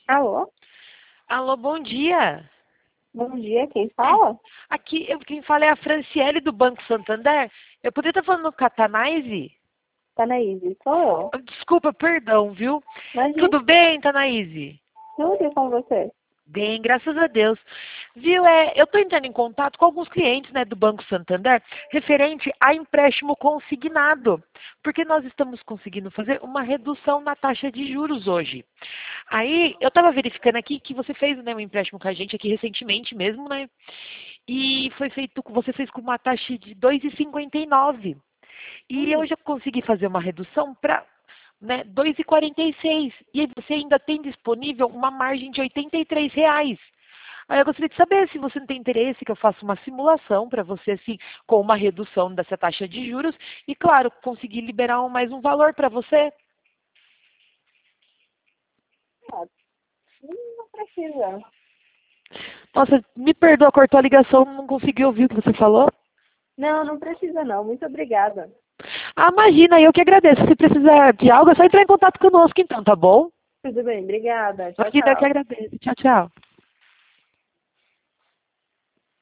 Alô? Alô, bom dia. Bom dia, quem fala? Quem fala é a Franciele do Banco Santander. Eu poderia estar falando com a Tanaíse? Tanaíse, sou eu. Desculpa, perdão, viu? Imagina, Tudo bem, Tanaíse? tudo com você. Bem, graças a Deus. Viu, eu estou entrando em contato com alguns clientes, né, do Banco Santander, referente a empréstimo consignado, porque nós estamos conseguindo fazer uma redução na taxa de juros hoje. Aí, eu estava verificando aqui que você fez, né, um empréstimo com a gente aqui recentemente mesmo, né? E você fez com uma taxa de 2,59. E eu já consegui fazer uma redução para, né, 2,46. E aí você ainda tem disponível uma margem de R$ 83. Aí eu gostaria de saber se você não tem interesse que eu faça uma simulação para você, assim, com uma redução dessa taxa de juros e, claro, conseguir liberar mais um valor para você. Ah, não precisa. Nossa, me perdoa, cortou a ligação, não consegui ouvir o que você falou. Não, não precisa não. Muito obrigada. Ah, imagina, eu que agradeço. Se precisar de algo, é só entrar em contato conosco então, tá bom? Tudo bem, obrigada. Tchau, Imagina, eu que tchau. agradeço. Tchau, tchau.